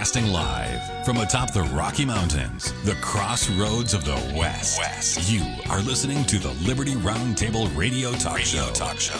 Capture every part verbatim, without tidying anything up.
Broadcasting live from atop the Rocky Mountains, the crossroads of the West. West. You are listening to the Liberty Roundtable Radio Talk Radio Show. Talk Show.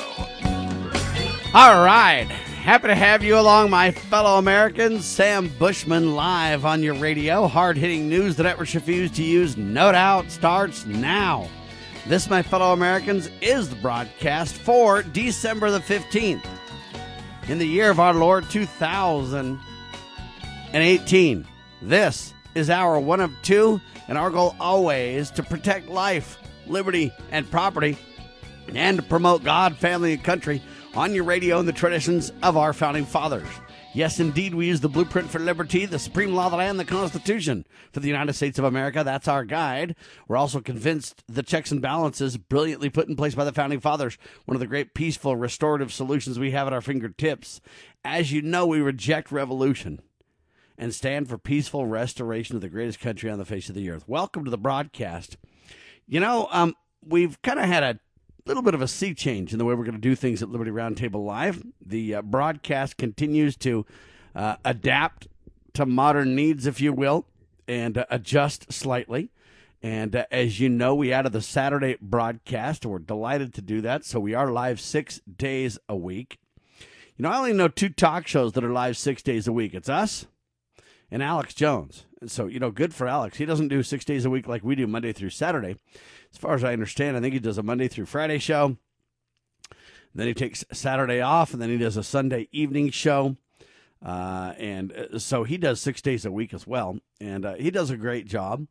All right. Happy to have you along, my fellow Americans. Sam Bushman live on your radio. Hard-hitting news the networks refuse to use, no doubt, starts now. This, my fellow Americans, is the broadcast for December the fifteenth. In the year of our Lord, two thousand eighteen. This is our one of two, and our goal always to protect life, liberty, and property, and to promote God, family, and country on your radio and the traditions of our founding fathers. Yes, indeed, we use the blueprint for liberty, the supreme law of the land, the Constitution for the United States of America. That's our guide. We're also convinced the checks and balances brilliantly put in place by the founding fathers, one of the great peaceful, restorative solutions we have at our fingertips. As you know, we reject revolution and stand for peaceful restoration of the greatest country on the face of the earth. Welcome to the broadcast. You know, um, we've kind of had a little bit of a sea change in the way we're going to do things at Liberty Roundtable Live. The uh, broadcast continues to uh, adapt to modern needs, if you will, and uh, adjust slightly. And uh, as you know, we added the Saturday broadcast. We're delighted to do that. So we are live six days a week. You know, I only know two talk shows that are live six days a week. It's us and Alex Jones. And so, you know, good for Alex. He doesn't do six days a week like we do Monday through Saturday. As far as I understand, I think he does a Monday through Friday show. Then he takes Saturday off, and then he does a Sunday evening show. Uh, and so he does six days a week as well. And uh, he does a great job.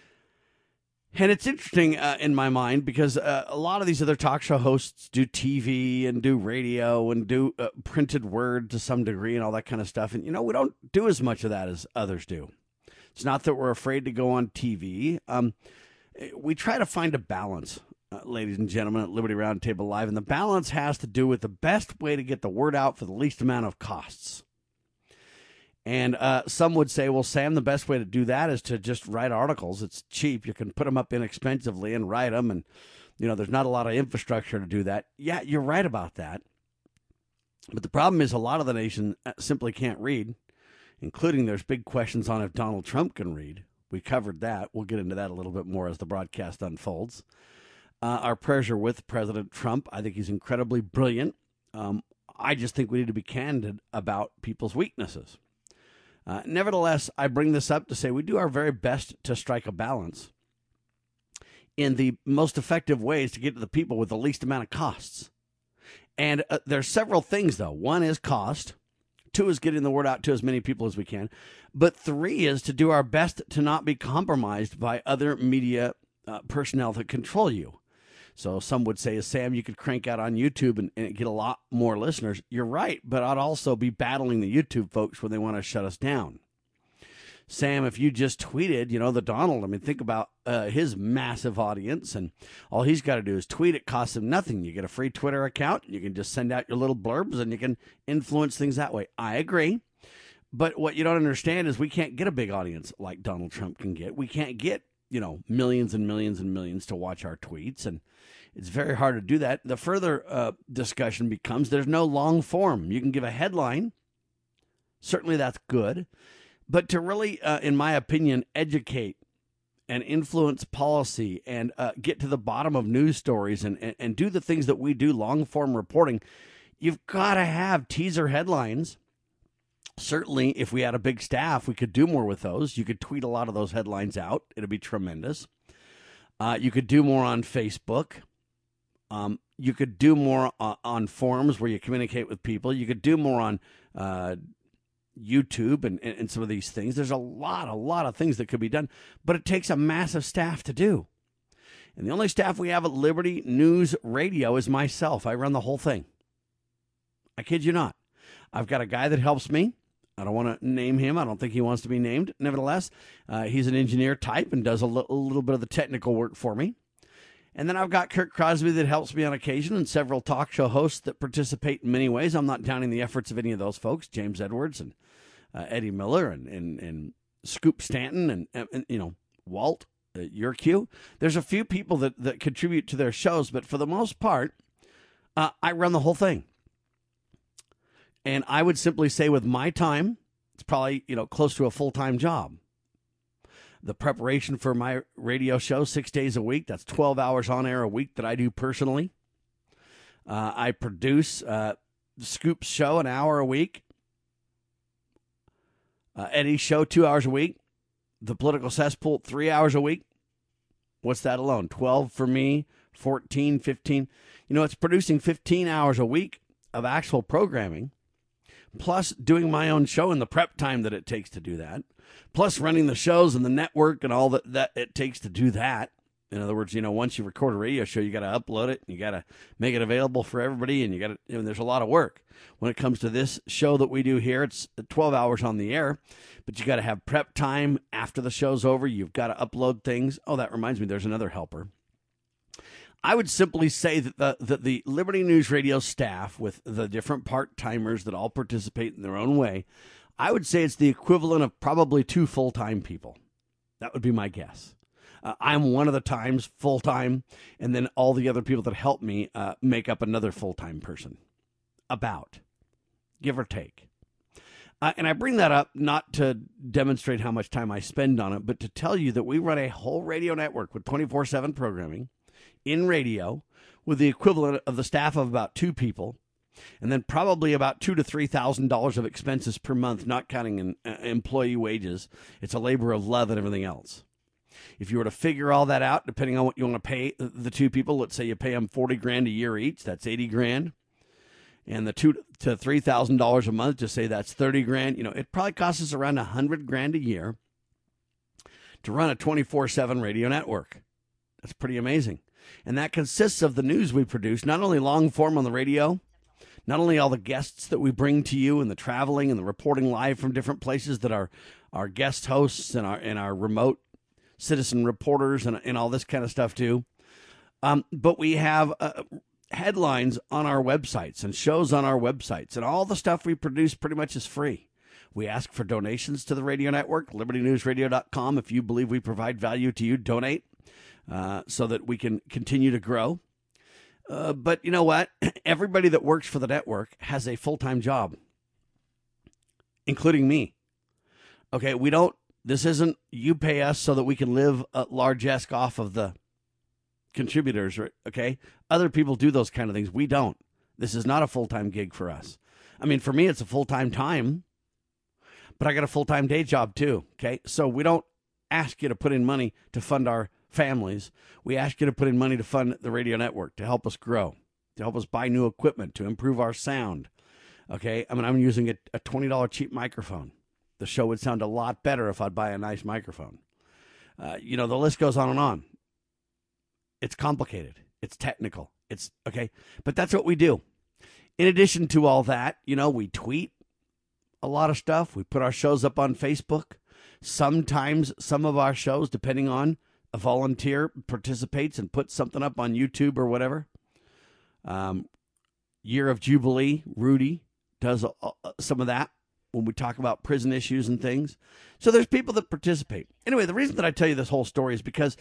And it's interesting uh, in my mind because uh, a lot of these other talk show hosts do T V and do radio and do uh, printed word to some degree and all that kind of stuff. And, you know, we don't do as much of that as others do. It's not that we're afraid to go on T V. Um, we try to find a balance, uh, ladies and gentlemen, at Liberty Roundtable Live. And the balance has to do with the best way to get the word out for the least amount of costs. And uh, some would say, well, Sam, the best way to do that is to just write articles. It's cheap. You can put them up inexpensively and write them. And, you know, there's not a lot of infrastructure to do that. Yeah, you're right about that. But the problem is a lot of the nation simply can't read, including there's big questions on if Donald Trump can read. We covered that. We'll get into that a little bit more as the broadcast unfolds. Uh, our prayers are with President Trump. I think he's incredibly brilliant. Um, I just think we need to be candid about people's weaknesses. Uh, nevertheless, I bring this up to say we do our very best to strike a balance in the most effective ways to get to the people with the least amount of costs. And uh, there's several things, though. One is cost. Two is getting the word out to as many people as we can. But three is to do our best to not be compromised by other media uh, personnel that control you. So some would say, Sam, you could crank out on YouTube and, and get a lot more listeners. You're right, but I'd also be battling the YouTube folks when they want to shut us down. Sam, if you just tweeted, you know, the Donald, I mean, think about uh, his massive audience, and all he's got to do is tweet. It costs him nothing. You get a free Twitter account. You can just send out your little blurbs, and you can influence things that way. I agree. But what you don't understand is we can't get a big audience like Donald Trump can get. We can't get, you know, millions and millions and millions to watch our tweets, and it's very hard to do that. The further uh, discussion becomes there's no long form. You can give a headline. Certainly that's good. But to really, uh, in my opinion, educate and influence policy and uh, get to the bottom of news stories and, and, and do the things that we do, long-form reporting, you've got to have teaser headlines. Certainly, if we had a big staff, we could do more with those. You could tweet a lot of those headlines out. It'd be tremendous. Uh, you could do more on Facebook. Um, you could do more uh, on forums where you communicate with people. You could do more on uh YouTube and, and some of these things. There's a lot, a lot of things that could be done, but it takes a massive staff to do. And the only staff we have at Liberty News Radio is myself. I run the whole thing. I kid you not. I've got a guy that helps me. I don't want to name him. I don't think he wants to be named. Nevertheless, uh, he's an engineer type and does a, l- a little bit of the technical work for me. And then I've got Kirk Crosby that helps me on occasion and several talk show hosts that participate in many ways. I'm not downing the efforts of any of those folks, James Edwards and uh, Eddie Miller and, and, and Scoop Stanton and, and, you know, Walt, uh, your Q. There's a few people that, that contribute to their shows, but for the most part, uh, I run the whole thing. And I would simply say with my time It's probably, you know, close to a full-time job. The preparation for my radio show, six days a week, that's twelve hours on air a week that I do personally. Uh, I produce uh, the Scoops show an hour a week. Uh, Eddie's show two hours a week. The Political Cesspool three hours a week. What's that alone? twelve for me, fourteen, fifteen. You know, it's producing fifteen hours a week of actual programming, plus doing my own show and the prep time that it takes to do that, plus running the shows and the network and all that, that it takes to do that. In other words, you know, once you record a radio show, you got to upload it, and you got to make it available for everybody, and you got to, you know, there's a lot of work. When it comes to this show that we do here, it's twelve hours on the air, but you got to have prep time after the show's over. You've got to upload things. Oh, that reminds me, there's another helper. I would simply say that the, that the Liberty News Radio staff, with the different part-timers that all participate in their own way, I would say it's the equivalent of probably two full-time people. That would be my guess. Uh, I'm one of the times full-time, and then all the other people that help me uh, make up another full-time person. About. Give or take. Uh, and I bring that up not to demonstrate how much time I spend on it, but to tell you that we run a whole radio network with twenty-four seven programming in radio with the equivalent of the staff of about two people, and then probably about two to three thousand dollars of expenses per month, not counting in, uh, employee wages. It's a labor of love and everything else. If you were to figure all that out, depending on what you want to pay the two people, let's say you pay them forty grand a year each, that's eighty grand. And the two to three thousand dollars a month, just say that's thirty grand. You know, it probably costs us around a hundred grand a year to run a twenty-four seven radio network. That's pretty amazing. And that consists of the news we produce, not only long form on the radio, not only all the guests that we bring to you and the traveling and the reporting live from different places that are our guest hosts and our and our remote citizen reporters and, and all this kind of stuff too. Um, but we have uh, headlines on our websites and shows on our websites, and all the stuff we produce pretty much is free. We ask for donations to the radio network, liberty news radio dot com. If you believe we provide value to you, donate uh, so that we can continue to grow. Uh, but you know what? Everybody that works for the network has a full-time job, including me. Okay, we don't, this isn't you pay us so that we can live a largesse off of the contributors, okay? Other people do those kind of things. We don't. This is not a full-time gig for us. I mean, for me, it's a full-time time, but I got a full-time day job too, okay? So we don't ask you to put in money to fund our families. We ask you to put in money to fund the radio network, to help us grow, to help us buy new equipment, to improve our sound, okay? I mean, I'm using a, a twenty dollars cheap microphone. The show would sound a lot better if I'd buy a nice microphone. Uh, you know, the list goes on and on. It's complicated. It's technical. It's okay. But that's what we do. In addition to all that, you know, we tweet a lot of stuff. We put our shows up on Facebook. Sometimes some of our shows, depending on a volunteer, participates and puts something up on YouTube or whatever. Um, Year of Jubilee, Rudy does uh, some of that when we talk about prison issues and things. So there's people that participate. Anyway, the reason that I tell you this whole story is because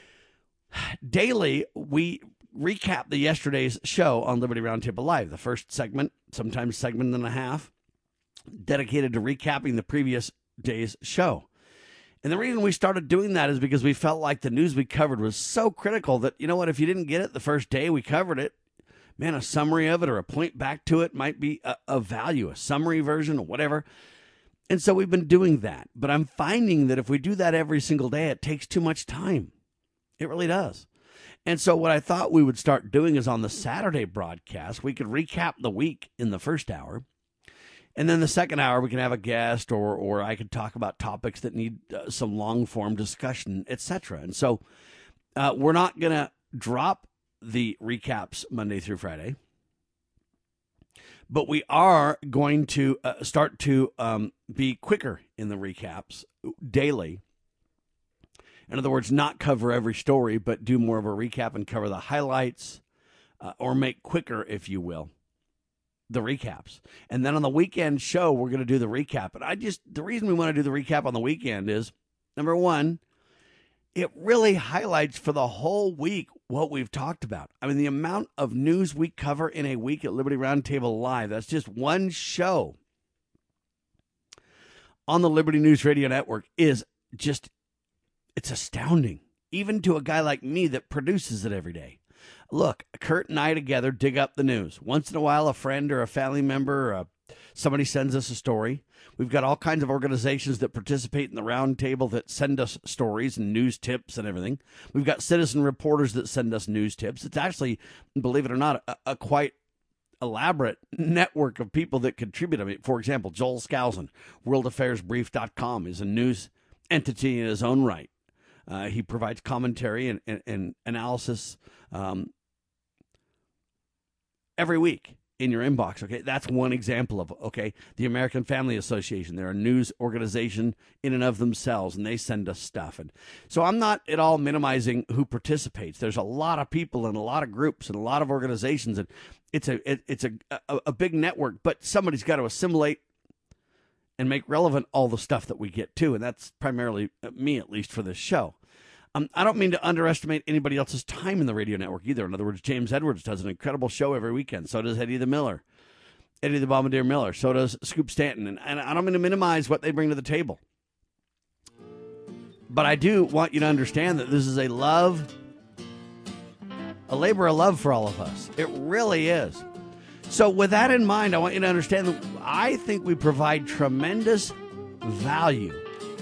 daily we recap the yesterday's show on Liberty Roundtable Live. The first segment, sometimes segment and a half, dedicated to recapping the previous day's show. And the reason we started doing that is because we felt like the news we covered was so critical that, you know what, if you didn't get it the first day we covered it, man, a summary of it or a point back to it might be a, a value, a summary version or whatever. And so we've been doing that. But I'm finding that if we do that every single day, it takes too much time. It really does. And so what I thought we would start doing is on the Saturday broadcast, we could recap the week in the first hour. And then the second hour, we can have a guest or or I could talk about topics that need uh, some long-form discussion, et cetera. And so uh, we're not going to drop the recaps Monday through Friday, but we are going to uh, start to um, be quicker in the recaps daily. In other words, not cover every story, but do more of a recap and cover the highlights uh, or make quicker, if you will, the recaps. And then on the weekend show, we're going to do the recap. And I just, the reason we want to do the recap on the weekend is, number one, it really highlights for the whole week what we've talked about. I mean, the amount of news we cover in a week at Liberty Roundtable Live, that's just one show. on the Liberty News Radio Network is just, it's astounding, even to a guy like me that produces it every day. Look, Kurt and I together dig up the news. Once in a while, a friend or a family member or a, somebody sends us a story. We've got all kinds of organizations that participate in the round table that send us stories and news tips and everything. We've got citizen reporters that send us news tips. It's actually, believe it or not, a, a quite elaborate network of people that contribute. I mean, for example, Joel Skousen, world affairs brief dot com, is a news entity in his own right. Uh, he provides commentary and, and, and analysis um, every week in your inbox. Okay, that's one example of, okay, the American Family Association. They're a news organization in and of themselves, and they send us stuff. And so I'm not at all minimizing who participates. There's a lot of people and a lot of groups and a lot of organizations, and it's a it, it's a, a a big network. But somebody's got to assimilate and make relevant all the stuff that we get too, and that's primarily me, at least for this show. Um, I don't mean to underestimate anybody else's time in the radio network either. In other words, James Edwards does an incredible show every weekend. So does Eddie the Miller, Eddie the Bombardier Miller. So does Scoop Stanton. And, and I don't mean to minimize what they bring to the table. But I do want you to understand that this is a love, a labor of love for all of us. It really is. So with that in mind, I want you to understand that I think we provide tremendous value.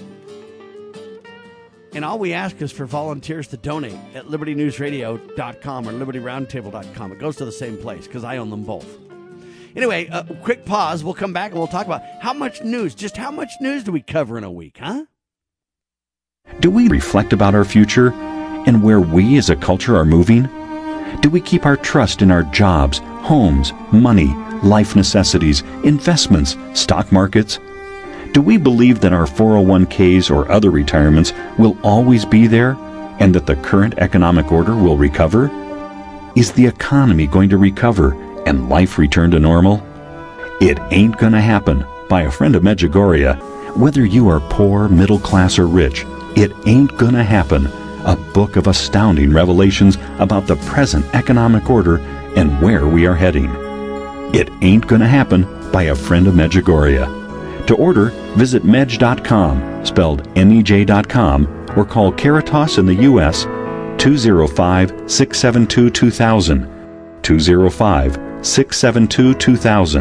And all we ask is for volunteers to donate at liberty news radio dot com or liberty roundtable dot com. It goes to the same place because I own them both. Anyway, a quick pause. We'll come back and we'll talk about how much news, just how much news do we cover in a week, huh? Do we reflect about our future and where we as a culture are moving? Do we keep our trust in our jobs, homes, money, life necessities, investments, stock markets? Do we believe that our four oh one k's or other retirements will always be there and that the current economic order will recover? Is the economy going to recover and life return to normal? It Ain't Gonna Happen by a friend of Medjugorje. Whether you are poor, middle class, or rich, It Ain't Gonna Happen, a book of astounding revelations about the present economic order and where we are heading. It Ain't Gonna Happen by a friend of Medjugorje. To order, visit medj dot com, spelled M E J dot com, or call Caritas in the U S two oh five, six seven two, two thousand, two oh five, six seven two, two thousand.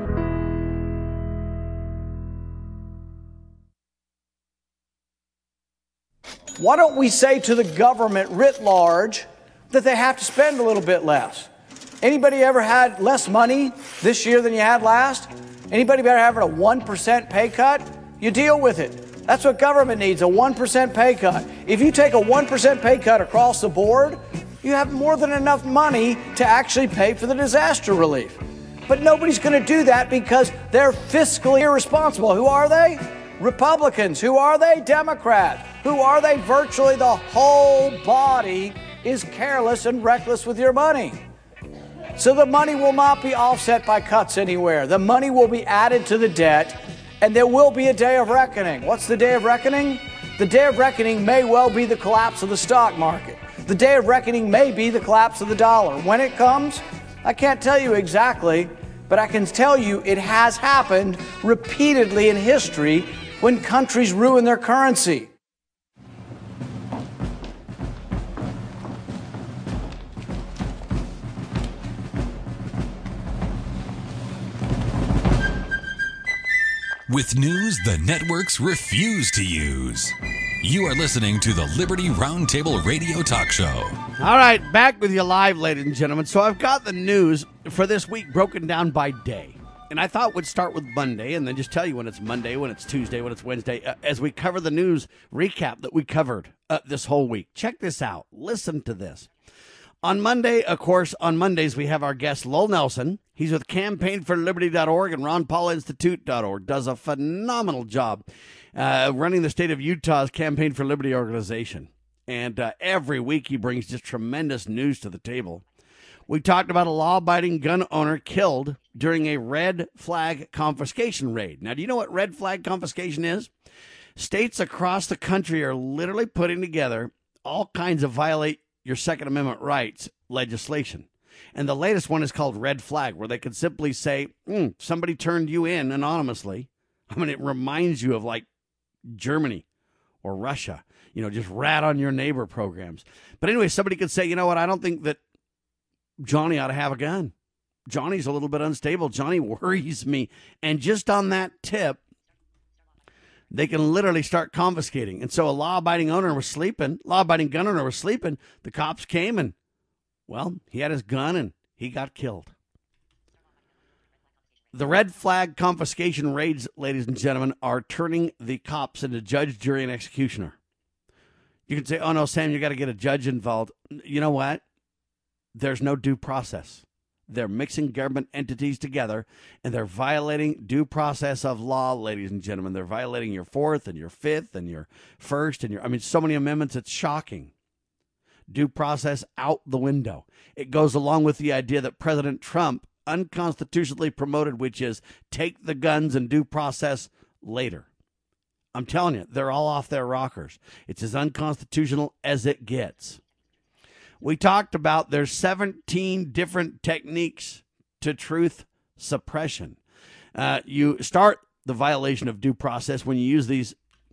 Why don't we say to the government writ large that they have to spend a little bit less? Anybody ever had less money this year than you had last? Anybody better having a one percent pay cut? You deal with it. That's what government needs, a one percent pay cut. If you take a one percent pay cut across the board, you have more than enough money to actually pay for the disaster relief. But nobody's going to do that because they're fiscally irresponsible. Who are they? Republicans. Who are they? Democrats. Who are they? Virtually the whole body is careless and reckless with your money. So the money will not be offset by cuts anywhere. The money will be added to the debt, and there will be a day of reckoning. What's the day of reckoning? The day of reckoning may well be the collapse of the stock market. The day of reckoning may be the collapse of the dollar. When it comes, I can't tell you exactly, but I can tell you it has happened repeatedly in history when countries ruin their currency. With news the networks refuse to use. You are listening to the Liberty Roundtable Radio Talk Show. All right, back with you live, ladies and gentlemen. So I've got the news for this week broken down by day. And I thought we'd start with Monday and then just tell you when it's Monday, when it's Tuesday, when it's Wednesday, uh, as we cover the news recap that we covered uh, this whole week. Check this out. Listen to this. On Monday, of course, on Mondays, we have our guest, Lowell Nelson. He's with campaign for liberty dot org and ron paul institute dot org. Does a phenomenal job uh, running the state of Utah's Campaign for Liberty organization. And uh, every week he brings just tremendous news to the table. We talked about a law-abiding gun owner killed during a red flag confiscation raid. Now, do you know what red flag confiscation is? States across the country are literally putting together all kinds of violate your Second Amendment rights legislation. And the latest one is called red flag, where they could simply say, mm, somebody turned you in anonymously, I mean, it reminds you of like Germany or Russia, you know, just rat on your neighbor programs. But anyway, somebody could say, you know what, I don't think that Johnny ought to have a gun. Johnny's a little bit unstable. Johnny worries me. And just on that tip, they can literally start confiscating. And so a law-abiding owner was sleeping, law-abiding gun owner was sleeping. The cops came and, well, he had his gun and he got killed. The red flag confiscation raids, ladies and gentlemen, are turning the cops into judge, jury, and executioner. You can say, oh, no, Sam, you got to get a judge involved. You know what? There's no due process. They're mixing government entities together, and they're violating due process of law, ladies and gentlemen. They're violating your fourth and your fifth and your first and your, I mean, so many amendments, it's shocking. Due process out the window. It goes along with the idea that President Trump unconstitutionally promoted, which is take the guns and due process later. I'm telling you, they're all off their rockers. It's as unconstitutional as it gets. We talked about there's seventeen different techniques to truth suppression. Uh, you start the violation of due process when you use these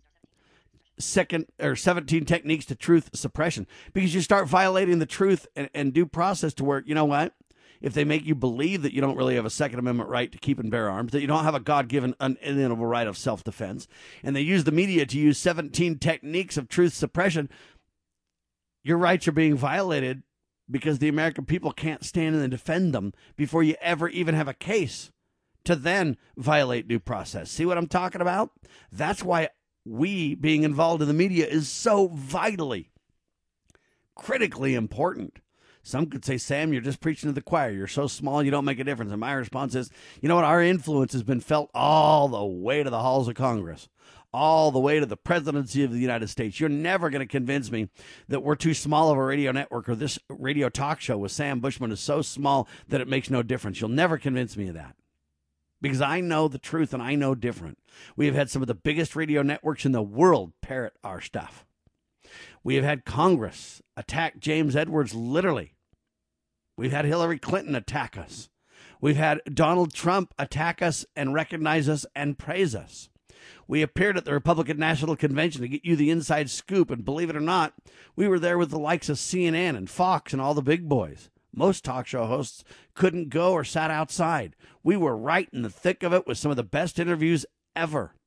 second or seventeen techniques to truth suppression, because you start violating the truth and, and due process to where, you know what? If they make you believe that you don't really have a Second Amendment right to keep and bear arms, that you don't have a God-given unalienable right of self-defense, and they use the media to use seventeen techniques of truth suppression, your rights are being violated because the American people can't stand and defend them before you ever even have a case to then violate due process. See what I'm talking about? That's why we being involved in the media is so vitally, critically important. Some could say, Sam, you're just preaching to the choir. You're so small, you don't make a difference. And my response is, you know what? Our influence has been felt all the way to the halls of Congress, all the way to the presidency of the United States. You're never going to convince me that we're too small of a radio network, or this radio talk show with Sam Bushman is so small that it makes no difference. You'll never convince me of that, because I know the truth and I know different. We have had some of the biggest radio networks in the world parrot our stuff. We have had Congress attack James Edwards literally. We've had Hillary Clinton attack us. We've had Donald Trump attack us and recognize us and praise us. We appeared at the Republican National Convention to get you the inside scoop, and believe it or not, we were there with the likes of C N N and Fox and all the big boys. Most talk show hosts couldn't go or sat outside. We were right in the thick of it with some of the best interviews ever.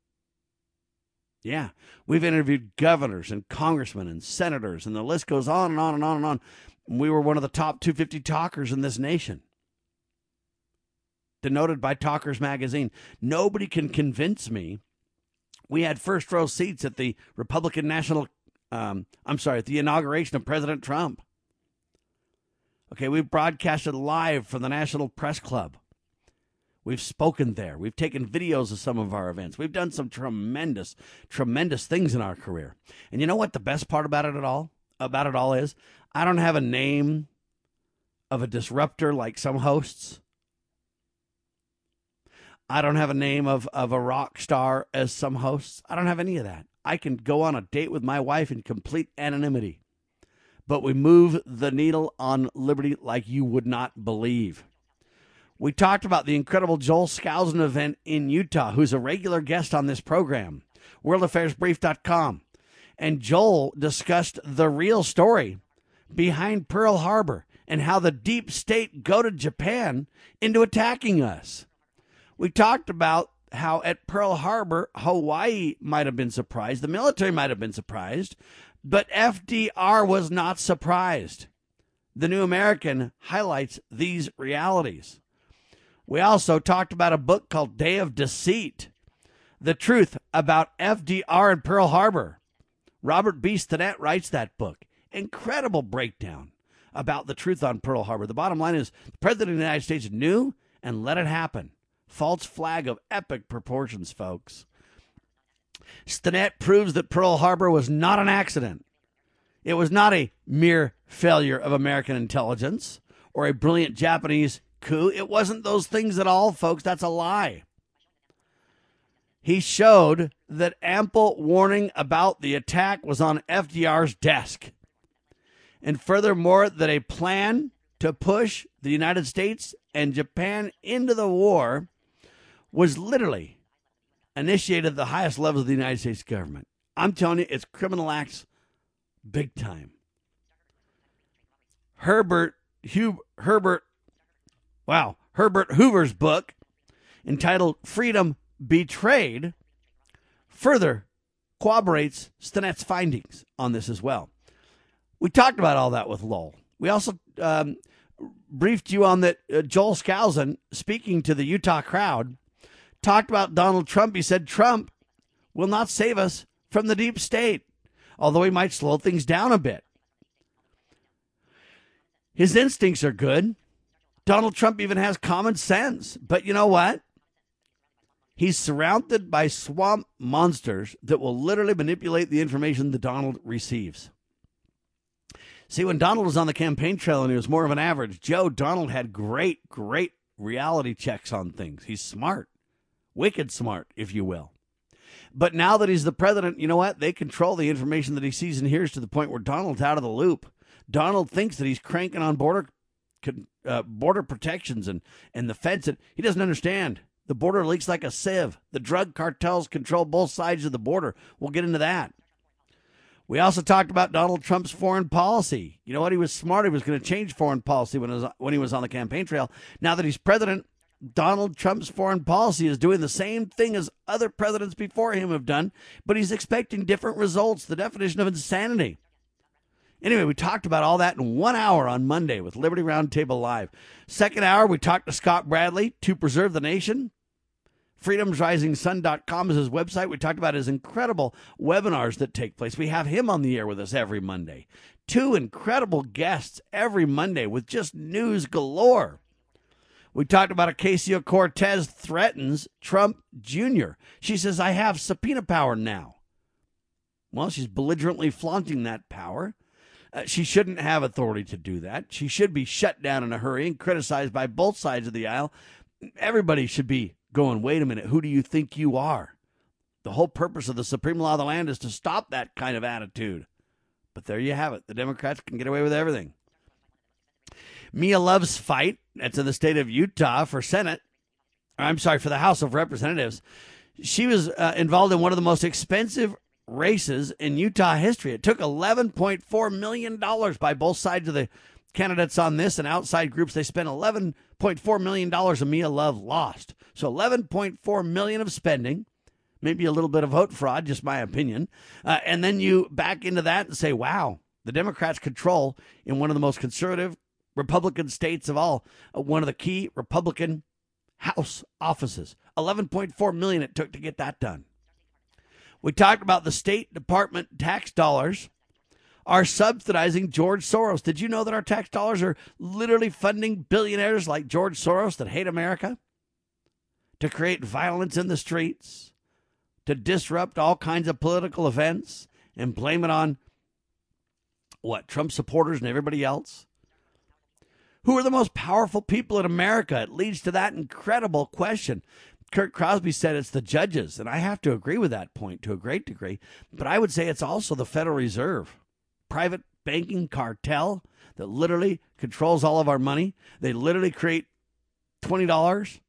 Yeah, we've interviewed governors and congressmen and senators, and the list goes on and on and on and on. We were one of the top two hundred fifty talkers in this nation, denoted by Talkers Magazine. Nobody can convince me. We had first row seats at the Republican National, um, I'm sorry, at the inauguration of President Trump. Okay, we've broadcasted live from the National Press Club. We've spoken there. We've taken videos of some of our events. We've done some tremendous, tremendous things in our career. And you know what the best part about it at all, about it all is? I don't have a name of a disruptor like some hosts. I don't have a name of, of a rock star as some hosts. I don't have any of that. I can go on a date with my wife in complete anonymity. But we move the needle on liberty like you would not believe. We talked about the incredible Joel Skousen event in Utah, who's a regular guest on this program, world affairs brief dot com. And Joel discussed the real story behind Pearl Harbor and how the deep state goaded Japan into attacking us. We talked about how at Pearl Harbor, Hawaii might have been surprised. The military might have been surprised, but F D R was not surprised. The New American highlights these realities. We also talked about a book called Day of Deceit, the truth about F D R and Pearl Harbor. Robert B. Stinnett writes that book. Incredible breakdown about the truth on Pearl Harbor. The bottom line is the President of the United States knew and let it happen. False flag of epic proportions, folks. Stinnett proves that Pearl Harbor was not an accident. It was not a mere failure of American intelligence or a brilliant Japanese coup. It wasn't those things at all, folks. That's a lie. He showed that ample warning about the attack was on F D R's desk. And furthermore, that a plan to push the United States and Japan into the war was literally initiated at the highest levels of the United States government. I'm telling you, it's criminal acts big time. Herbert Hub, Herbert, wow, Herbert Hoover's book entitled Freedom Betrayed further corroborates Stinnett's findings on this as well. We talked about all that with Lowell. We also um, briefed you on that uh, Joel Skousen, speaking to the Utah crowd, talked about Donald Trump. He said Trump will not save us from the deep state, although he might slow things down a bit. His instincts are good. Donald Trump even has common sense. But you know what? He's surrounded by swamp monsters that will literally manipulate the information that Donald receives. See, when Donald was on the campaign trail and he was more of an average Joe, Donald had great, great reality checks on things. He's smart, wicked smart, if you will. But now that he's the president, you know what? They control the information that he sees and hears to the point where Donald's out of the loop. Donald thinks that he's cranking on border uh, border protections and, and the fence. And he doesn't understand. The border leaks like a sieve. The drug cartels control both sides of the border. We'll get into that. We also talked about Donald Trump's foreign policy. You know what? He was smart. He was going to change foreign policy when, it was, when he was on the campaign trail. Now that he's president, Donald Trump's foreign policy is doing the same thing as other presidents before him have done, but he's expecting different results. The definition of insanity. Anyway, we talked about all that in one hour on Monday with Liberty Roundtable Live. Second hour, we talked to Scott Bradley, To Preserve the Nation. freedoms rising sun dot com is his website. We talked about his incredible webinars that take place. We have him on the air with us every Monday. Two incredible guests every Monday with just news galore. We talked about Ocasio-Cortez threatens Trump Junior She says, I have subpoena power now. Well, she's belligerently flaunting that power. Uh, she shouldn't have authority to do that. She should be shut down in a hurry and criticized by both sides of the aisle. Everybody should be going, wait a minute, who do you think you are? The whole purpose of the supreme law of the land is to stop that kind of attitude. But there you have it. The Democrats can get away with everything. Mia Love's fight, that's in the state of Utah for Senate, or I'm sorry, for the House of Representatives. She was uh, involved in one of the most expensive races in Utah history. It took eleven point four million dollars by both sides of the candidates on this and outside groups. They spent eleven point four million dollars and Mia Love lost. So eleven point four million dollars of spending, maybe a little bit of vote fraud, just my opinion. Uh, and then you back into that and say, wow, the Democrats control in one of the most conservative Republican states of all, uh, one of the key Republican House offices. eleven point four million dollars it took to get that done. We talked about the State Department tax dollars are subsidizing George Soros. Did you know that our tax dollars are literally funding billionaires like George Soros that hate America to create violence in the streets, to disrupt all kinds of political events and blame it on, what, Trump supporters and everybody else? Who are the most powerful people in America? It leads to that incredible question. Kurt Crosby said it's the judges, and I have to agree with that point to a great degree, but I would say it's also the Federal Reserve, private banking cartel that literally controls all of our money. They literally create twenty dollars.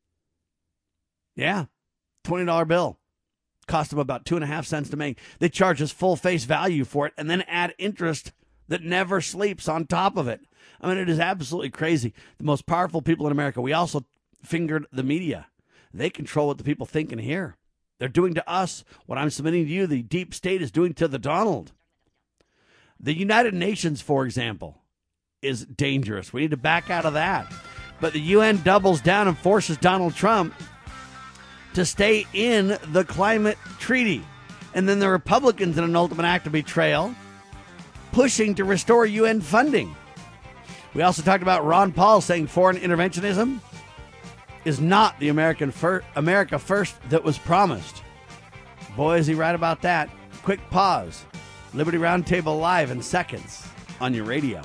Yeah, twenty dollar bill. Cost them about two and a half cents to make. They charge us full face value for it and then add interest that never sleeps on top of it. I mean, it is absolutely crazy. The most powerful people in America. We also fingered the media. They control what the people think and hear. They're doing to us what I'm submitting to you, the deep state is doing to the Donald. The United Nations, for example, is dangerous. We need to back out of that. But the U N doubles down and forces Donald Trump to stay in the climate treaty. And then the Republicans, in an ultimate act of betrayal, pushing to restore U N funding. We also talked about Ron Paul saying foreign interventionism is not the American fir- America first that was promised. Boy, is he right about that. Quick pause. Liberty Roundtable Live in seconds on your radio.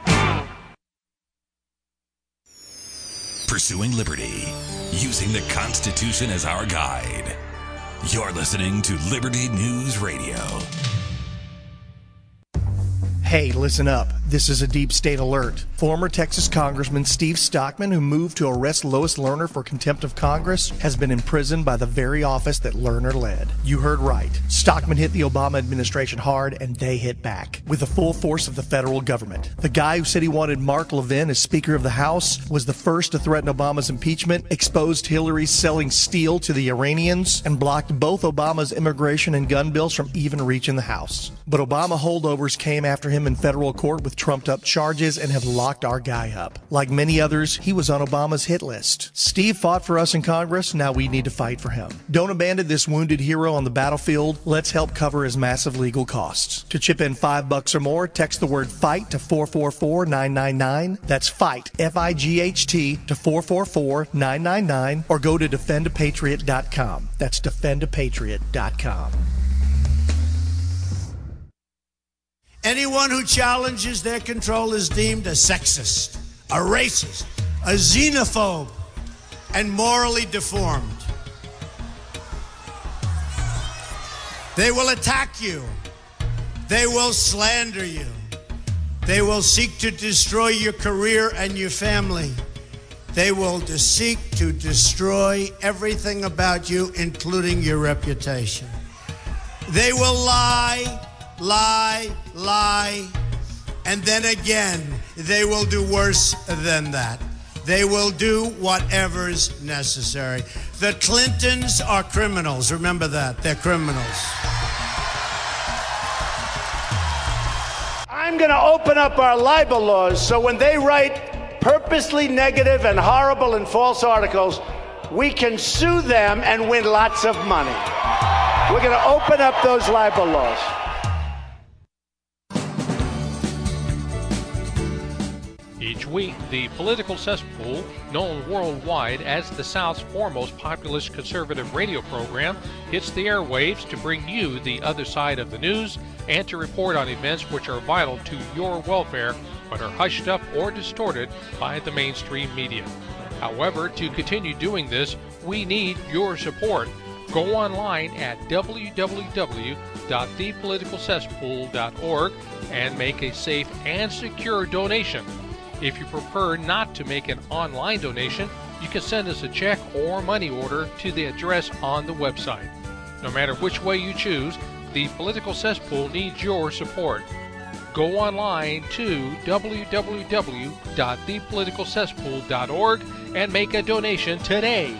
Pursuing liberty, using the Constitution as our guide. You're listening to Liberty News Radio. Hey, listen up. This is a deep state alert. Former Texas Congressman Steve Stockman, who moved to arrest Lois Lerner for contempt of Congress, has been imprisoned by the very office that Lerner led. You heard right. Stockman hit the Obama administration hard, and they hit back with the full force of the federal government. The guy who said he wanted Mark Levin as Speaker of the House was the first to threaten Obama's impeachment, exposed Hillary selling steel to the Iranians, and blocked both Obama's immigration and gun bills from even reaching the House. But Obama holdovers came after him in federal court with trumped-up charges and have locked our guy up. Like many others, he was on Obama's hit list. Steve fought for us in Congress, now we need to fight for him. Don't abandon this wounded hero on the battlefield. Let's help cover his massive legal costs. To chip in five bucks or more, text the word FIGHT to four four four nine nine nine. That's FIGHT, F I G H T, to four four four nine nine nine, or go to defend a patriot dot com. That's defend a patriot dot com. Anyone who challenges their control is deemed a sexist, a racist, a xenophobe, and morally deformed. They will attack you. They will slander you. They will seek to destroy your career and your family. They will seek to destroy everything about you, including your reputation. They will lie, lie, lie, and then again, they will do worse than that. They will do whatever's necessary. The Clintons are criminals. Remember that. They're criminals. I'm going to open up our libel laws so when they write purposely negative and horrible and false articles, we can sue them and win lots of money. We're going to open up those libel laws. Each week, the Political Cesspool, known worldwide as the South's foremost populist conservative radio program, hits the airwaves to bring you the other side of the news and to report on events which are vital to your welfare but are hushed up or distorted by the mainstream media. However, to continue doing this, we need your support. Go online at w w w dot the political cesspool dot org and make a safe and secure donation. If you prefer not to make an online donation, you can send us a check or money order to the address on the website. No matter which way you choose, the Political Cesspool needs your support. Go online to w w w dot the political cesspool dot org and make a donation today.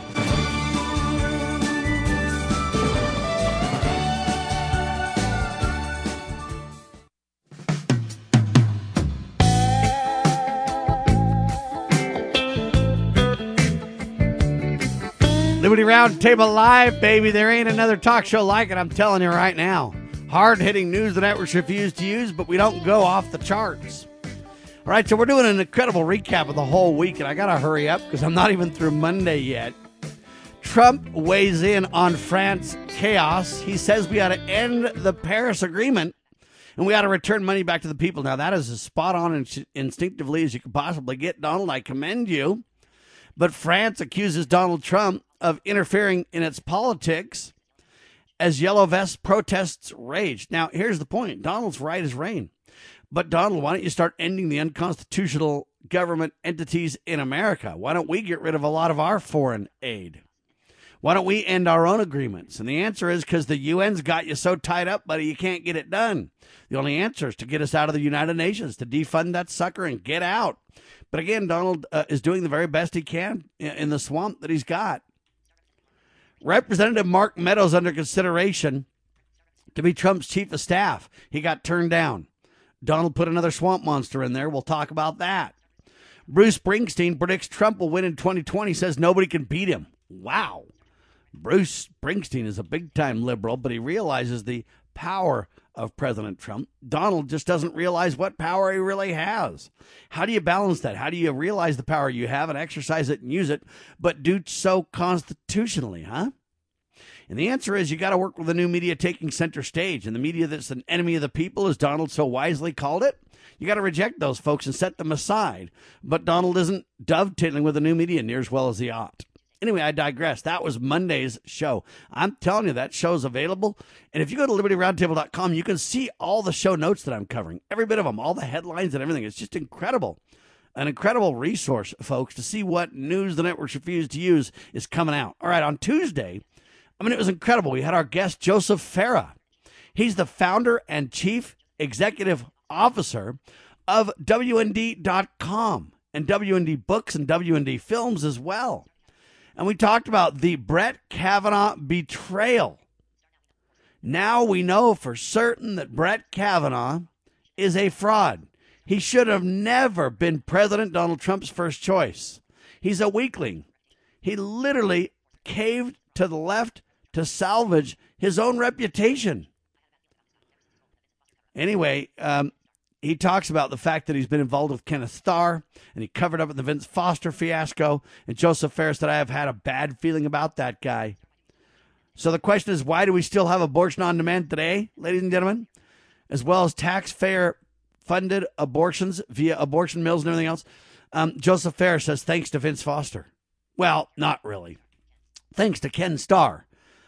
Liberty Roundtable Live, baby. There ain't another talk show like it, I'm telling you right now. Hard-hitting news the networks refuse to use, but we don't go off the charts. All right, so we're doing an incredible recap of the whole week, and I got to hurry up because I'm not even through Monday yet. Trump weighs in on France chaos. He says we ought to end the Paris Agreement, and we ought to return money back to the people. Now, that is as spot-on and instinctively as you could possibly get, Donald. I commend you. But France accuses Donald Trump of interfering in its politics as Yellow Vest protests rage. Now, here's the point. Donald's right as rain. But, Donald, why don't you start ending the unconstitutional government entities in America? Why don't we get rid of a lot of our foreign aid? Why don't we end our own agreements? And the answer is because the U N's got you so tied up, buddy, you can't get it done. The only answer is to get us out of the United Nations, to defund that sucker and get out. But again, Donald uh, is doing the very best he can in the swamp that he's got. Representative Mark Meadows under consideration to be Trump's chief of staff. He got turned down. Donald put another swamp monster in there. We'll talk about that. Bruce Springsteen predicts Trump will win in twenty twenty, says nobody can beat him. Wow. Bruce Springsteen is a big-time liberal, but he realizes the power of President Trump. Donald just doesn't realize what power he really has. How do you balance that? How do you realize the power you have and exercise it and use it, but do so constitutionally, huh? And the answer is you got to work with the new media taking center stage, and the media that's an enemy of the people, as Donald so wisely called it. You got to reject those folks and set them aside. But Donald isn't dovetailing with the new media near as well as he ought. Anyway, I digress. That was Monday's show. I'm telling you, that show's available. And if you go to liberty roundtable dot com, you can see all the show notes that I'm covering, every bit of them, all the headlines and everything. It's just incredible. An incredible resource, folks, to see what news the networks refuse to use is coming out. All right, on Tuesday, I mean, it was incredible. We had our guest, Joseph Farah. He's the founder and chief executive officer of W N D dot com and W N D Books and W N D Films as well. And we talked about the Brett Kavanaugh betrayal. Now we know for certain that Brett Kavanaugh is a fraud. He should have never been President Donald Trump's first choice. He's a weakling. He literally caved to the left to salvage his own reputation. Anyway, um, he talks about the fact that he's been involved with Kenneth Starr, and he covered up the Vince Foster fiasco. And Joseph Farah said, I have had a bad feeling about that guy. So the question is, why do we still have abortion on demand today, ladies and gentlemen? As well as taxpayer-funded abortions via abortion mills and everything else. Um, Joseph Farah says, thanks to Vince Foster. Well, not really. Thanks to Ken Starr.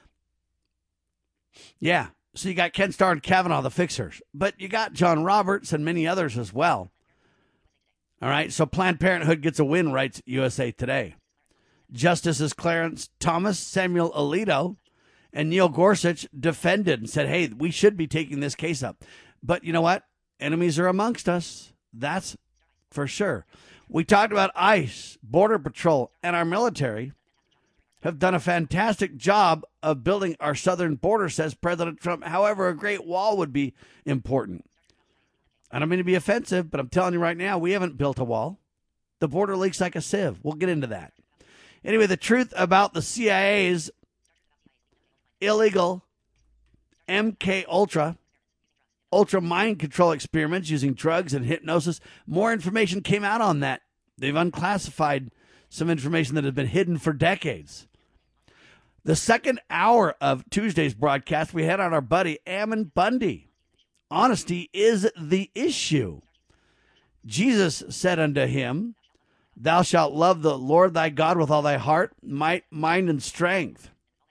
Yeah. So you got Ken Starr and Kavanaugh, the fixers. But you got John Roberts and many others as well. All right, so Planned Parenthood gets a win, writes U S A Today. Justices Clarence Thomas, Samuel Alito, and Neil Gorsuch defended and said, hey, we should be taking this case up. But you know what? Enemies are amongst us. That's for sure. We talked about ICE, Border Patrol, and our military have done a fantastic job of building our southern border, says President Trump. However, a Great Wall would be important. I don't mean to be offensive, but I'm telling you right now, we haven't built a wall. The border leaks like a sieve. We'll get into that. Anyway, the truth about the C I A's illegal M K Ultra, ultra mind control experiments using drugs and hypnosis. More information came out on that. They've unclassified some information that has been hidden for decades. The second hour of Tuesday's broadcast, we had on our buddy Ammon Bundy. Honesty is the issue. Jesus said unto him, thou shalt love the Lord thy God with all thy heart, might, mind, and strength.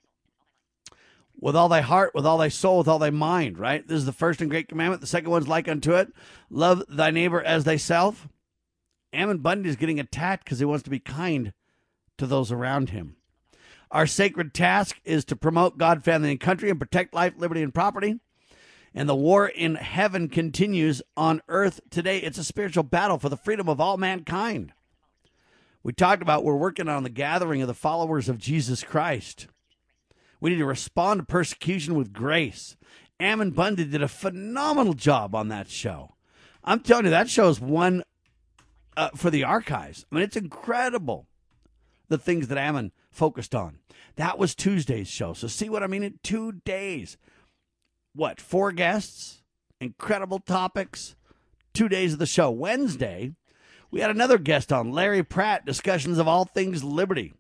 With all thy heart, with all thy soul, with all thy mind, right? This is the first and great commandment. The second one's like unto it. Love thy neighbor as thyself. Ammon Bundy is getting attacked because he wants to be kind to those around him. Our sacred task is to promote God, family, and country and protect life, liberty, and property. And the war in heaven continues on earth today. It's a spiritual battle for the freedom of all mankind. We talked about we're working on the gathering of the followers of Jesus Christ. We need to respond to persecution with grace. Ammon Bundy did a phenomenal job on that show. I'm telling you, that show is one uh, for the archives. I mean, it's incredible, the things that Ammon focused on. That was Tuesday's show. So see what I mean? In two days. What? Four guests, incredible topics, two days of the show. Wednesday, we had another guest on, Larry Pratt, discussions of all things liberty.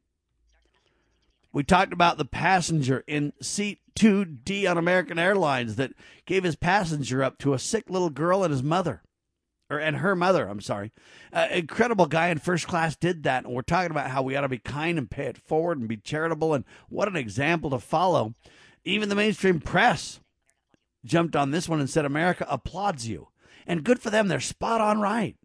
We talked about the passenger in seat two D on American Airlines that gave his passenger up to a sick little girl and his mother. Or, and her mother, I'm sorry. Uh, incredible guy in first class did that. And we're talking about how we ought to be kind and pay it forward and be charitable. And what an example to follow. Even the mainstream press jumped on this one and said, America applauds you. And good for them. They're spot on right.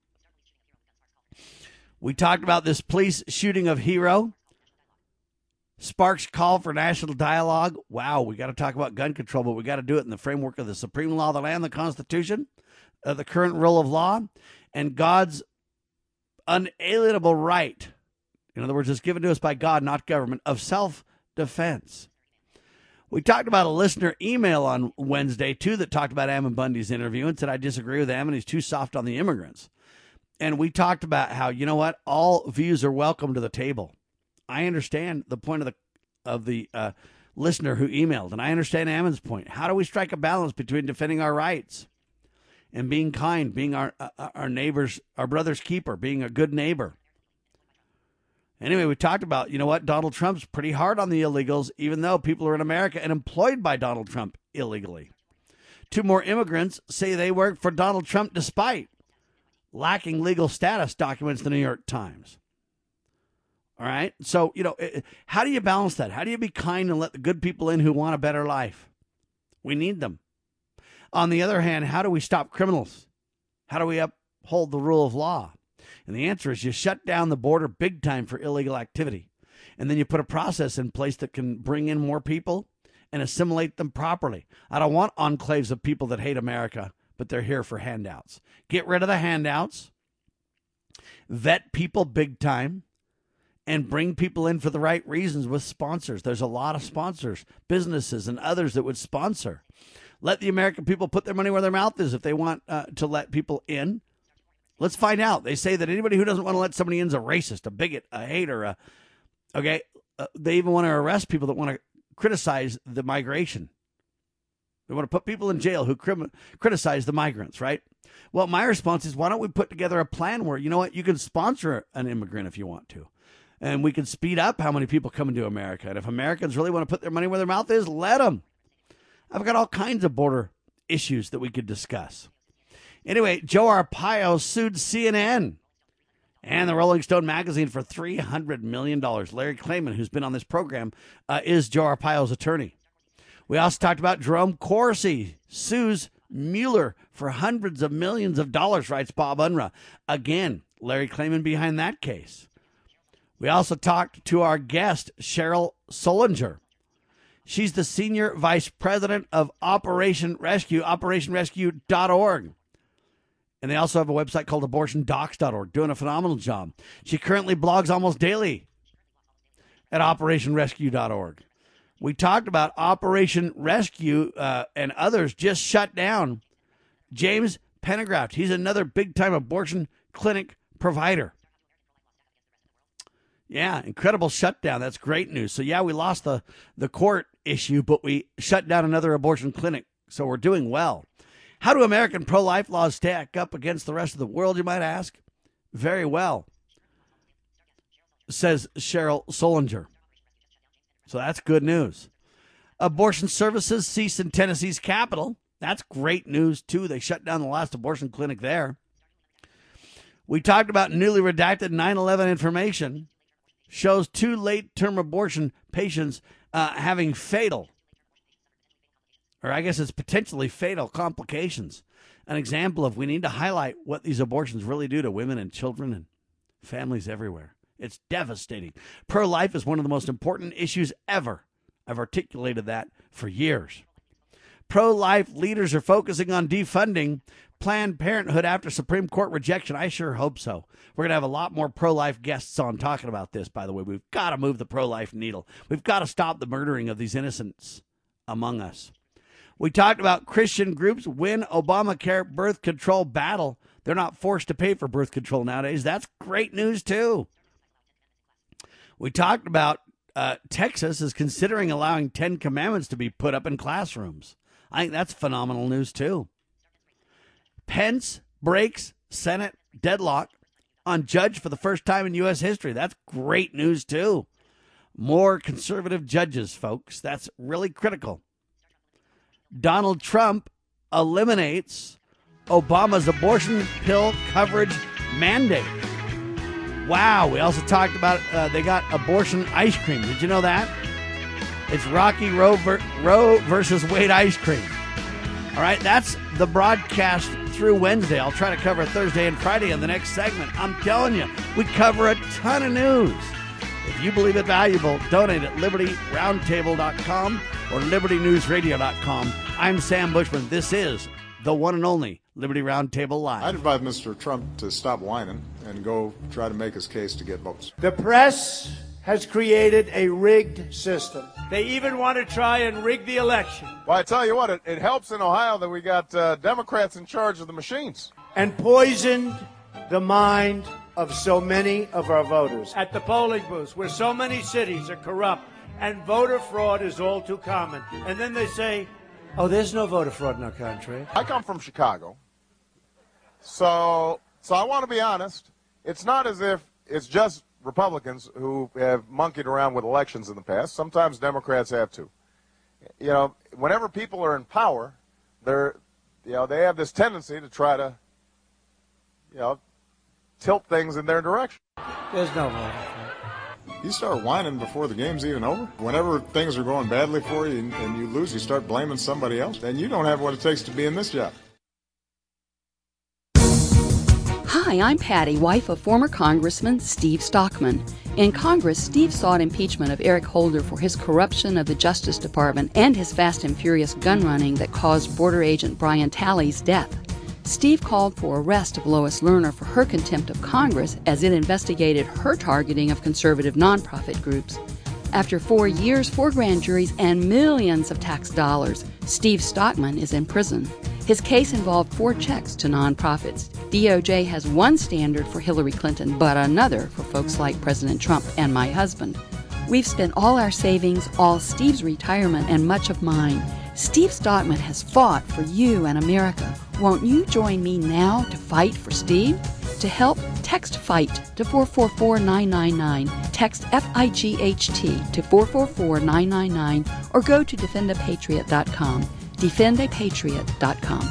We talked about this police shooting of Hero. Sparks call for national dialogue. Wow, we got to talk about gun control, but we got to do it in the framework of the supreme law of the land, the Constitution, uh, the current rule of law, and God's unalienable right. In other words, it's given to us by God, not government, of self-defense. We talked about a listener email on Wednesday, too, that talked about Ammon Bundy's interview and said, I disagree with Ammon. He's too soft on the immigrants. And we talked about how, you know what, all views are welcome to the table. I understand the point of the of the uh, listener who emailed, and I understand Ammon's point. How do we strike a balance between defending our rights and being kind, being our uh, our neighbor's, our brother's keeper, being a good neighbor? Anyway, we talked about, you know what, Donald Trump's pretty hard on the illegals, even though people are in America and employed by Donald Trump illegally. Two more immigrants say they work for Donald Trump despite lacking legal status, documents the New York Times. All right. So, you know, how do you balance that? How do you be kind and let the good people in who want a better life? We need them. On the other hand, how do we stop criminals? How do we uphold the rule of law? And the answer is you shut down the border big time for illegal activity. And then you put a process in place that can bring in more people and assimilate them properly. I don't want enclaves of people that hate America, but they're here for handouts. Get rid of the handouts. Vet people big time. And bring people in for the right reasons with sponsors. There's a lot of sponsors, businesses, and others that would sponsor. Let the American people put their money where their mouth is if they want uh, to let people in. Let's find out. They say that anybody who doesn't want to let somebody in is a racist, a bigot, a hater. A, okay, uh, they even want to arrest people that want to criticize the migration. They want to put people in jail who crim- criticize the migrants, right? Well, my response is, why don't we put together a plan where, you know what, you can sponsor an immigrant if you want to. And we can speed up how many people come into America. And if Americans really want to put their money where their mouth is, let them. I've got all kinds of border issues that we could discuss. Anyway, Joe Arpaio sued C N N and the Rolling Stone magazine for three hundred million dollars. Larry Klayman, who's been on this program, uh, is Joe Arpaio's attorney. We also talked about Jerome Corsi sues Mueller for hundreds of millions of dollars, writes Bob Unruh. Again, Larry Klayman behind that case. We also talked to our guest, Cheryl Solinger. She's the Senior Vice President of Operation Rescue, operation rescue dot org. And they also have a website called abortion docs dot org, doing a phenomenal job. She currently blogs almost daily at operation rescue dot org. We talked about Operation Rescue uh, and others just shut down James Pendergraft. He's another big-time abortion clinic provider. Yeah, incredible shutdown. That's great news. So, yeah, we lost the, the court issue, but we shut down another abortion clinic. So we're doing well. How do American pro-life laws stack up against the rest of the world, you might ask? Very well, says Cheryl Solinger. So that's good news. Abortion services cease in Tennessee's capital. That's great news, too. They shut down the last abortion clinic there. We talked about newly redacted nine eleven information. Shows two late-term abortion patients uh, having fatal, or I guess it's potentially fatal complications. An example of we need to highlight what these abortions really do to women and children and families everywhere. It's devastating. Pro-life is one of the most important issues ever. I've articulated that for years. Pro-life leaders are focusing on defunding Planned Parenthood after Supreme Court rejection. I sure hope so. We're going to have a lot more pro-life guests on talking about this, by the way. We've got to move the pro-life needle. We've got to stop the murdering of these innocents among us. We talked about Christian groups win Obamacare birth control battle. They're not forced to pay for birth control nowadays. That's great news, too. We talked about uh, Texas is considering allowing Ten Commandments to be put up in classrooms. I think that's phenomenal news, too. Pence breaks Senate deadlock on judge for the first time in U S history. That's great news, too. More conservative judges, folks. That's really critical. Donald Trump eliminates Obama's abortion pill coverage mandate. Wow. We also talked about uh, they got abortion ice cream. Did you know that? It's Rocky Roe, ver- Roe versus Wade ice cream. All right, that's the broadcast through Wednesday. I'll try to cover Thursday and Friday in the next segment. I'm telling you, we cover a ton of news. If you believe it valuable, donate at liberty roundtable dot com or liberty news radio dot com. I'm Sam Bushman. This is the one and only Liberty Roundtable Live. I'd advise Mister Trump to stop whining and go try to make his case to get votes. The press has created a rigged system. They even want to try and rig the election. Well, I tell you what, it, it helps in Ohio that we got uh, Democrats in charge of the machines. And poisoned the mind of so many of our voters. At the polling booths, where so many cities are corrupt and voter fraud is all too common. And then they say, oh, there's no voter fraud in our country. I come from Chicago. So, so I want to be honest. It's not as if it's just Republicans who have monkeyed around with elections in the past. Sometimes Democrats have too. You know, whenever people are in power, they're, you know, they have this tendency to try to, you know, tilt things in their direction. There's no voter fraud. You start whining before the game's even over. Whenever things are going badly for you and, and you lose, you start blaming somebody else. And you don't have what it takes to be in this job. Hi, I'm Patty, wife of former Congressman Steve Stockman. In Congress, Steve sought impeachment of Eric Holder for his corruption of the Justice Department and his fast and furious gun running that caused border agent Brian Talley's death. Steve called for arrest of Lois Lerner for her contempt of Congress as it investigated her targeting of conservative nonprofit groups. After four years, four grand juries, and millions of tax dollars, Steve Stockman is in prison. His case involved four checks to nonprofits. D O J has one standard for Hillary Clinton, but another for folks like President Trump and my husband. We've spent all our savings, all Steve's retirement, and much of mine. Steve Stockman has fought for you and America. Won't you join me now to fight for Steve? To help, text FIGHT to four four four nine nine nine. Text F I G H T to four four four nine nine nine or go to defend a patriot dot com. defend a patriot dot com.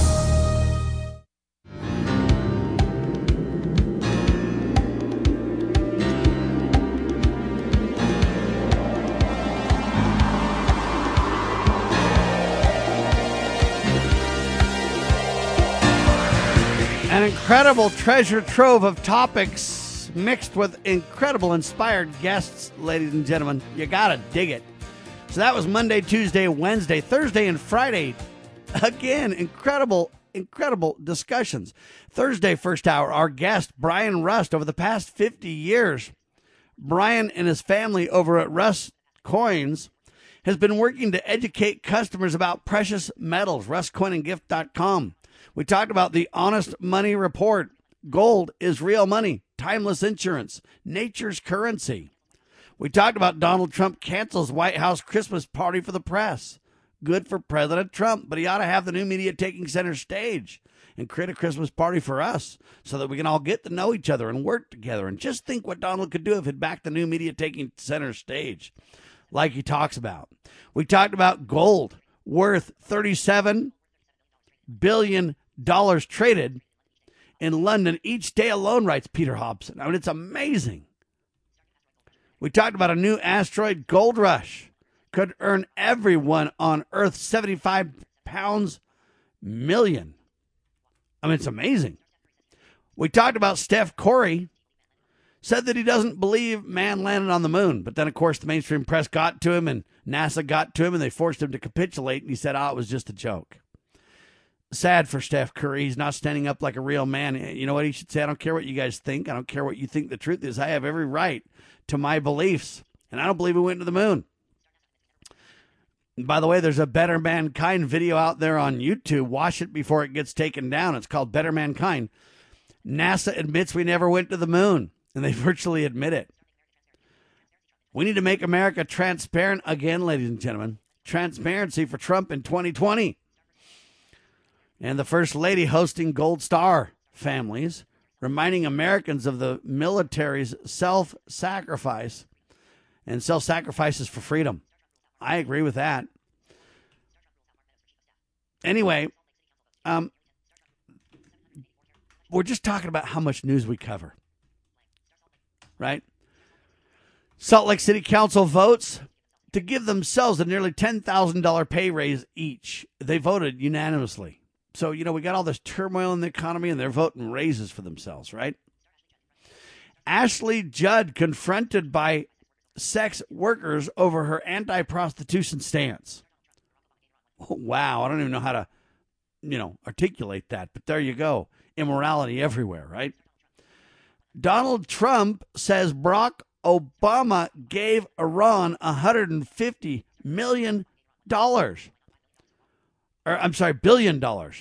An incredible treasure trove of topics mixed with incredible inspired guests, ladies and gentlemen. You gotta dig it. So that was Monday, Tuesday, Wednesday, Thursday, and Friday. Again, incredible, incredible discussions. Thursday, first hour, our guest, Brian Rust. Over the past fifty years, Brian and his family over at Rust Coins has been working to educate customers about precious metals. rust coin and gift dot com. We talked about the Honest Money Report. Gold is real money. Timeless insurance. Nature's currency. We talked about Donald Trump cancels White House Christmas party for the press. Good for President Trump, but he ought to have the new media taking center stage and create a Christmas party for us so that we can all get to know each other and work together. And just think what Donald could do if he'd back the new media taking center stage like he talks about. We talked about gold worth thirty-seven billion dollars traded in London each day alone, writes Peter Hobson. I mean, it's amazing. We talked about a new asteroid gold rush could earn everyone on Earth seventy-five pounds million. I mean, it's amazing. We talked about Steph Curry said that he doesn't believe man landed on the moon. But then, of course, the mainstream press got to him and NASA got to him and they forced him to capitulate. And he said, oh, it was just a joke. Sad for Steph Curry. He's not standing up like a real man. You know what he should say? I don't care what you guys think. I don't care what you think the truth is. I have every right to my beliefs. And I don't believe we went to the moon. And by the way, there's a Better Mankind video out there on YouTube. Watch it before it gets taken down. It's called Better Mankind. NASA admits we never went to the moon. And they virtually admit it. We need to make America transparent again, ladies and gentlemen. Transparency for Trump in twenty twenty. And the First Lady hosting Gold Star families, reminding Americans of the military's self-sacrifice and self-sacrifices for freedom. I agree with that. Anyway, um, we're just talking about how much news we cover, right? Salt Lake City Council votes to give themselves a nearly ten thousand dollars pay raise each. They voted unanimously. So, you know, we got all this turmoil in the economy and they're voting raises for themselves, right? Ashley Judd confronted by sex workers over her anti-prostitution stance. Oh, wow. I don't even know how to, you know, articulate that. But there you go. Immorality everywhere, right? Donald Trump says Barack Obama gave Iran one hundred fifty million dollars. Or, I'm sorry, billion dollars.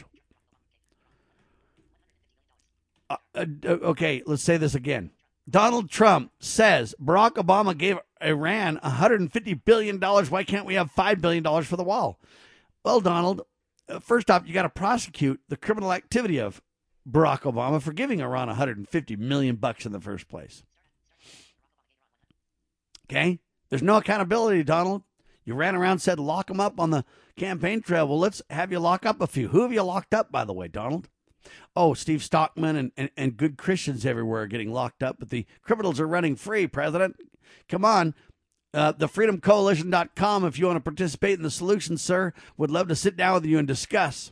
Uh, uh, okay, let's say this again. Donald Trump says Barack Obama gave Iran one hundred fifty billion dollars. Why can't we have five billion dollars for the wall? Well, Donald, uh, first off, you got to prosecute the criminal activity of Barack Obama for giving Iran one hundred fifty million bucks in the first place. Okay? There's no accountability, Donald. You ran around and said lock them up on the campaign trail. Well, let's have you lock up a few. Who have you locked up, by the way, Donald? Oh, Steve Stockman and, and, and good Christians everywhere are getting locked up, but the criminals are running free, President. Come on. Uh, the freedom coalition dot com if you want to participate in the solution, sir. Would love to sit down with you and discuss.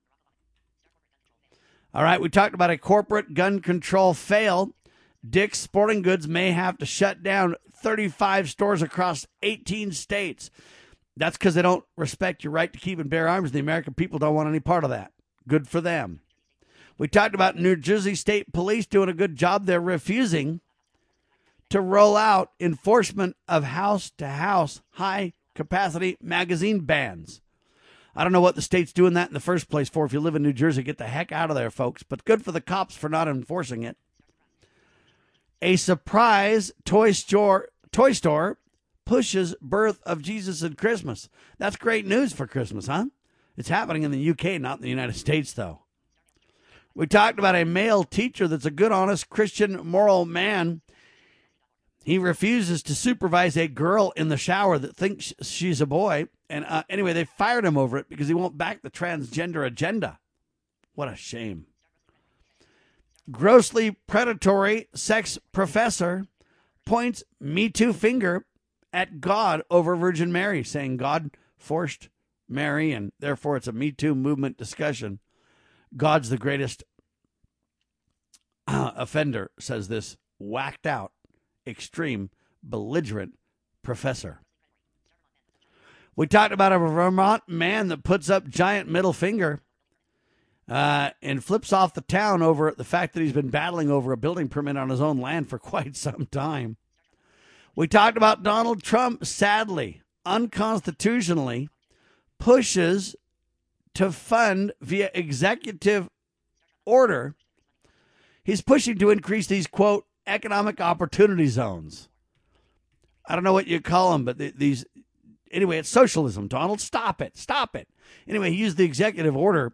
All right, we talked about a corporate gun control fail. Dick's Sporting Goods may have to shut down thirty-five stores across eighteen states. That's because they don't respect your right to keep and bear arms. The American people don't want any part of that. Good for them. We talked about New Jersey State Police doing a good job. They're refusing to roll out enforcement of house-to-house high-capacity magazine bans. I don't know what the state's doing that in the first place for. If you live in New Jersey, get the heck out of there, folks. But good for the cops for not enforcing it. A surprise toy store, toy store pushes birth of Jesus at Christmas. That's great news for Christmas, huh? It's happening in the U K, not in the United States, though. We talked about a male teacher that's a good, honest, Christian, moral man. He refuses to supervise a girl in the shower that thinks she's a boy. And uh, anyway, they fired him over it because he won't back the transgender agenda. What a shame. Grossly predatory sex professor points Me Too finger at God over Virgin Mary, saying God forced Mary, and therefore it's a Me Too movement discussion. God's the greatest uh, offender, says this whacked out, extreme, belligerent professor. We talked about a Vermont man that puts up giant middle finger uh, and flips off the town over the fact that he's been battling over a building permit on his own land for quite some time. We talked about Donald Trump, sadly, unconstitutionally, pushes to fund via executive order. He's pushing to increase these, quote, economic opportunity zones. I don't know what you call them, but th- these... Anyway, it's socialism, Donald. Stop it. Stop it. Anyway, he used the executive order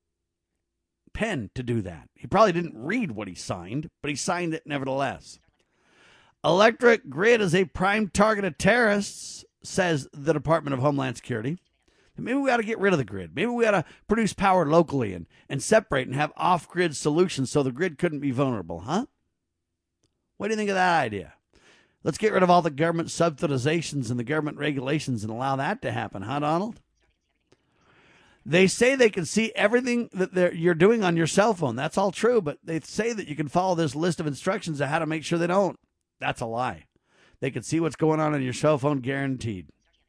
pen to do that. He probably didn't read what he signed, but he signed it nevertheless. Electric grid is a prime target of terrorists, says the Department of Homeland Security. Maybe we ought to get rid of the grid. Maybe we ought to produce power locally and, and separate and have off-grid solutions so the grid couldn't be vulnerable, huh? What do you think of that idea? Let's get rid of all the government subsidizations and the government regulations and allow that to happen, huh, Donald? They say they can see everything that they're, you're doing on your cell phone. That's all true, but they say that you can follow this list of instructions on how to make sure they don't. That's a lie. They can see what's going on on your cell phone, guaranteed.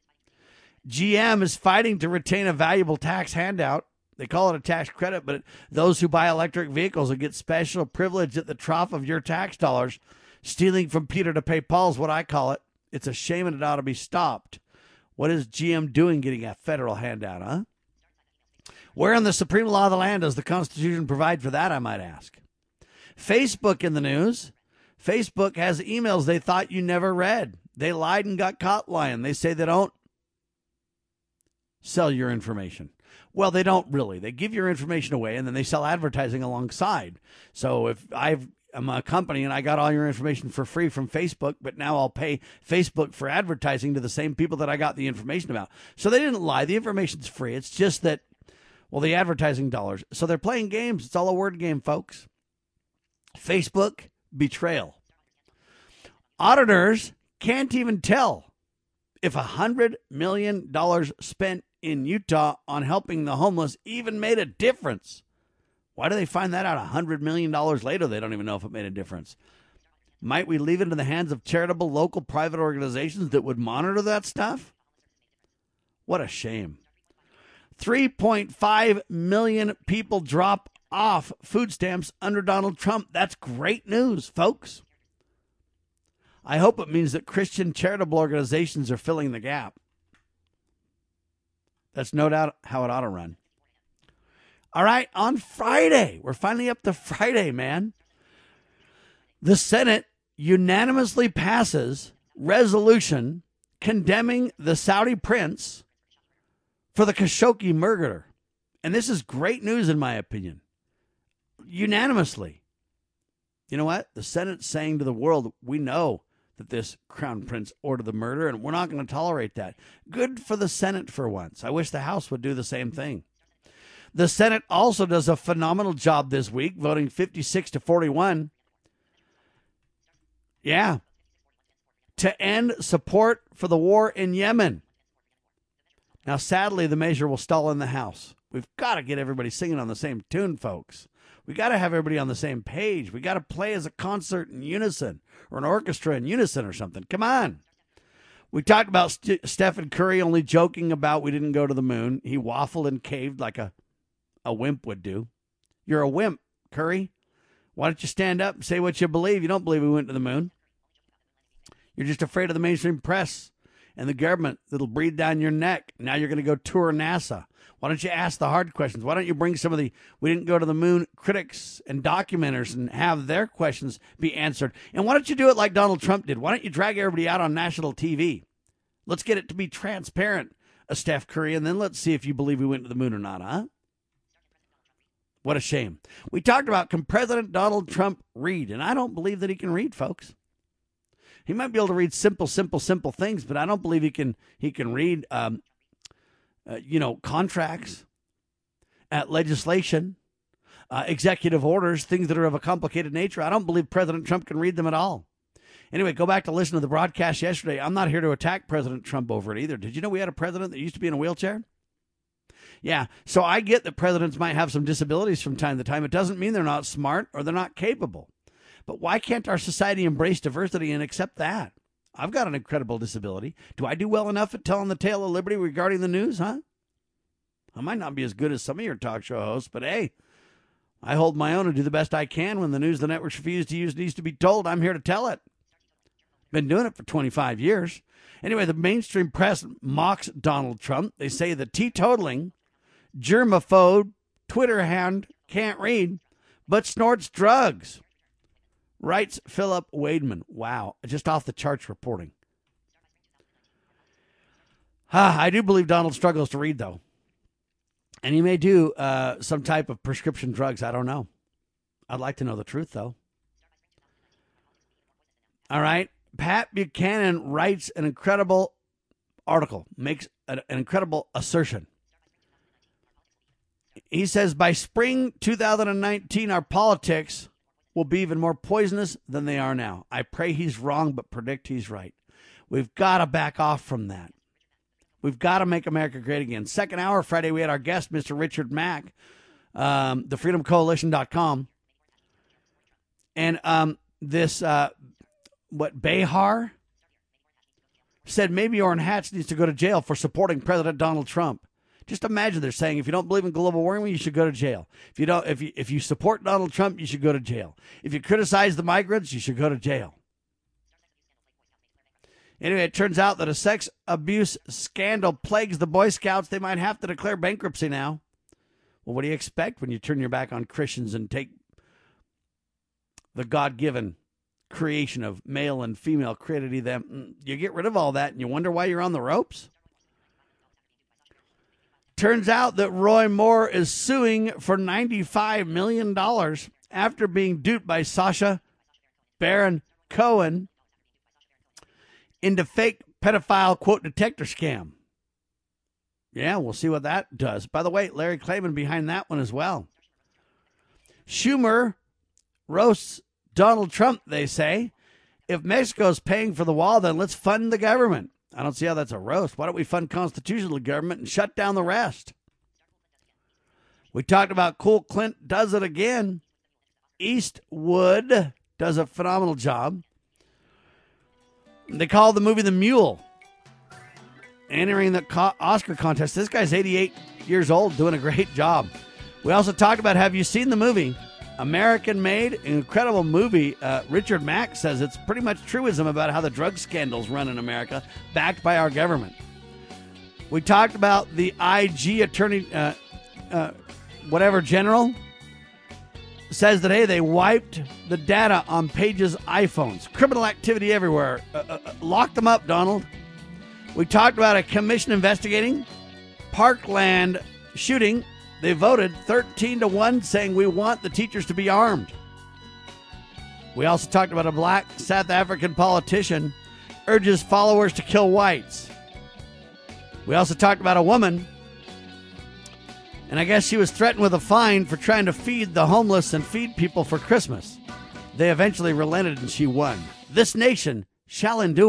G M is fighting to retain a valuable tax handout. They call it a tax credit, but those who buy electric vehicles will get special privilege at the trough of your tax dollars. Stealing from Peter to pay Paul is what I call it. It's a shame and it ought to be stopped. What is G M doing getting a federal handout, huh? Where in the supreme law of the land does the Constitution provide for that, I might ask? Facebook in the news. Facebook has emails they thought you never read. They lied and got caught lying. They say they don't sell your information. Well, they don't really. They give your information away and then they sell advertising alongside. So if I've I'm a company and I got all your information for free from Facebook, but now I'll pay Facebook for advertising to the same people that I got the information about. So they didn't lie. The information's free. It's just that, well, the advertising dollars. So they're playing games. It's all a word game, folks. Facebook betrayal. Auditors can't even tell if one hundred million dollars spent in Utah on helping the homeless even made a difference. Why do they find that out one hundred million dollars later? They don't even know if it made a difference. Might we leave it into the hands of charitable local private organizations that would monitor that stuff? What a shame. three point five million people drop off food stamps under Donald Trump. That's great news, folks. I hope it means that Christian charitable organizations are filling the gap. That's no doubt how it ought to run. All right, on Friday, we're finally up to Friday, man. The Senate unanimously passes resolution condemning the Saudi prince for the Khashoggi murder. And this is great news, in my opinion. Unanimously. You know what? The Senate's saying to the world, we know that this crown prince ordered the murder, and we're not going to tolerate that. Good for the Senate for once. I wish the House would do the same thing. The Senate also does a phenomenal job this week, voting fifty-six to forty-one. Yeah. to end support for the war in Yemen. Now, sadly, the measure will stall in the House. We've got to get everybody singing on the same tune, folks. We got to have everybody on the same page. We got to play as a concert in unison or an orchestra in unison or something. Come on. We talked about St- Stephen Curry only joking about we didn't go to the moon. He waffled and caved like a, a wimp would do. You're a wimp, Curry. Why don't you stand up and say what you believe? You don't believe we went to the moon. You're just afraid of the mainstream press and the government that'll breathe down your neck. Now you're going to go tour NASA. Why don't you ask the hard questions? Why don't you bring some of the we didn't go to the moon critics and documenters and have their questions be answered? And why don't you do it like Donald Trump did? Why don't you drag everybody out on national T V? Let's get it to be transparent, uh, Steph Curry, and then let's see if you believe we went to the moon or not, huh? What a shame. We talked about, can President Donald Trump read? And I don't believe that he can read, folks. He might be able to read simple, simple, simple things, but I don't believe he can he can read, um, uh, you know, contracts, uh, legislation, uh, executive orders, things that are of a complicated nature. I don't believe President Trump can read them at all. Anyway, go back to listen to the broadcast yesterday. I'm not here to attack President Trump over it either. Did you know we had a president that used to be in a wheelchair? Yeah, so I get that presidents might have some disabilities from time to time. It doesn't mean they're not smart or they're not capable. But why can't our society embrace diversity and accept that? I've got an incredible disability. Do I do well enough at telling the tale of liberty regarding the news, huh? I might not be as good as some of your talk show hosts, but hey, I hold my own and do the best I can when the news the networks refuse to use needs to be told. I'm here to tell it. Been doing it for twenty-five years. Anyway, the mainstream press mocks Donald Trump. They say the teetotaling, germaphobe, Twitter hound can't read, but snorts drugs. Writes Philip Wademan. Wow, just off the charts reporting. Ah, I do believe Donald struggles to read, though. And he may do uh, some type of prescription drugs. I don't know. I'd like to know the truth, though. All right. Pat Buchanan writes an incredible article, makes an, an incredible assertion. He says, by spring two thousand nineteen, our politics will be even more poisonous than they are now. I pray he's wrong, but predict he's right. We've got to back off from that. We've got to make America great again. Second hour Friday, we had our guest, Mister Richard Mack, um, the freedom coalition dot com. And um, this, uh, what, Behar said maybe Orrin Hatch needs to go to jail for supporting President Donald Trump. Just imagine they're saying if you don't believe in global warming, you should go to jail. If you don't, if you if you support Donald Trump, you should go to jail. If you criticize the migrants, you should go to jail. Anyway, it turns out that a sex abuse scandal plagues the Boy Scouts. They might have to declare bankruptcy now. Well, what do you expect when you turn your back on Christians and take the God-given creation of male and female created to them? You get rid of all that and you wonder why you're on the ropes? Turns out that Roy Moore is suing for ninety-five million dollars after being duped by Sacha Baron Cohen into fake pedophile quote detector scam. Yeah, we'll see what that does. By the way, Larry Klayman behind that one as well. Schumer roasts Donald Trump, they say. If Mexico's paying for the wall, then let's fund the government. I don't see how that's a roast. Why don't we fund constitutional government and shut down the rest? We talked about Cool Clint does it again. Eastwood does a phenomenal job. They call the movie The Mule. Entering the co- Oscar contest. This guy's eighty-eight years old, doing a great job. We also talked about, have you seen the movie? American Made, an incredible movie. Uh, Richard Mack says it's pretty much truism about how the drug scandals run in America, backed by our government. We talked about the I G attorney, uh, uh, whatever general, says that, hey, they wiped the data on Page's iPhones. Criminal activity everywhere. Uh, uh, lock them up, Donald. We talked about a commission investigating Parkland shooting. They voted thirteen to one saying we want the teachers to be armed. We also talked about a black South African politician urges followers to kill whites. We also talked about a woman, and I guess she was threatened with a fine for trying to feed the homeless and feed people for Christmas. They eventually relented and she won. This nation shall endure.